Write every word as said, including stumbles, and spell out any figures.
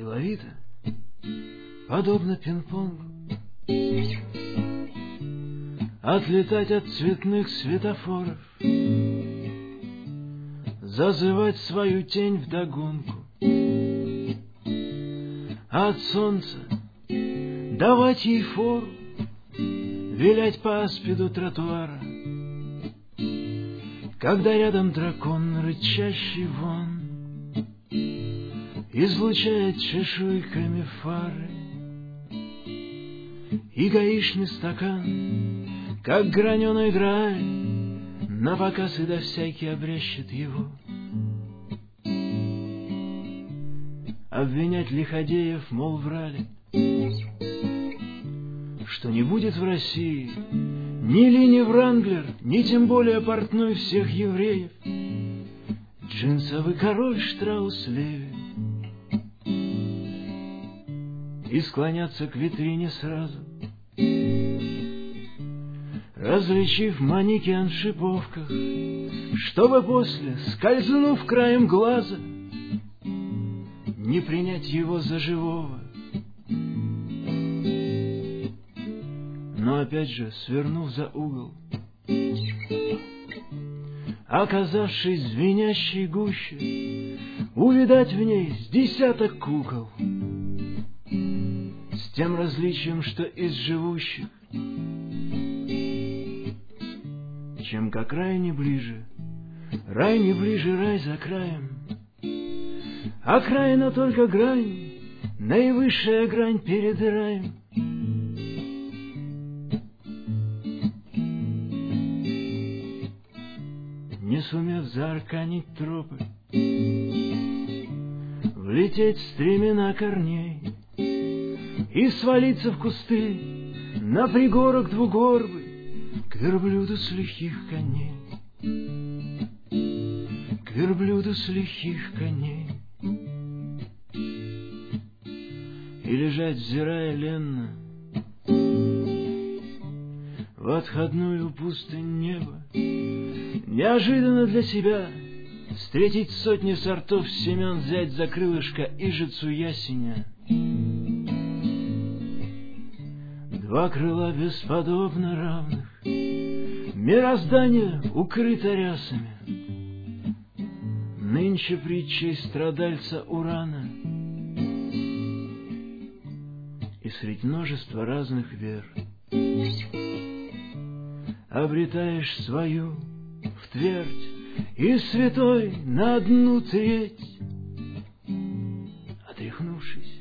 деловито, подобно пинг-понгу, отлетать от цветных светофоров, зазывать свою тень вдогонку, а от солнца давать ей фору, вилять по аспиду тротуара, когда рядом дракон, рычащий вон, излучает чешуйками фары, и гаишный стакан, как граненый граль, напоказ и да всякий обрящет его. Обвинять лиходеев, мол, врали, что не будет в России ни Лини Вранглер, ни тем более портной всех евреев, джинсовый король Штраус Леви, и склоняться к витрине сразу, различив манекен в шиповках, чтобы после, скользнув краем глаза, не принять его за живого. Но опять же, свернув за угол, оказавшись в звенящей гуще, увидать в ней с десяток кукол, с тем различием, что из живущих, чем к окраине ближе, рай не ближе, рай за краем, окраина только грань, наивысшая грань перед раем. Не сумев заарканить тропы, влететь в стремена корней и свалиться в кусты на пригорок двугорбый к верблюду с лихих коней, к верблюду с лихих коней, и лежать, взирая ленно в отходную пустынь неба, неожиданно для себя встретить сотни сортов семян, взять за крылышко ижицу ясеня. Два крыла бесподобно равных, мироздание укрыто рясами, нынче притчей страдальца Урана, и средь множества разных вер обретаешь свою в твердь и святой на одну треть, отряхнувшись,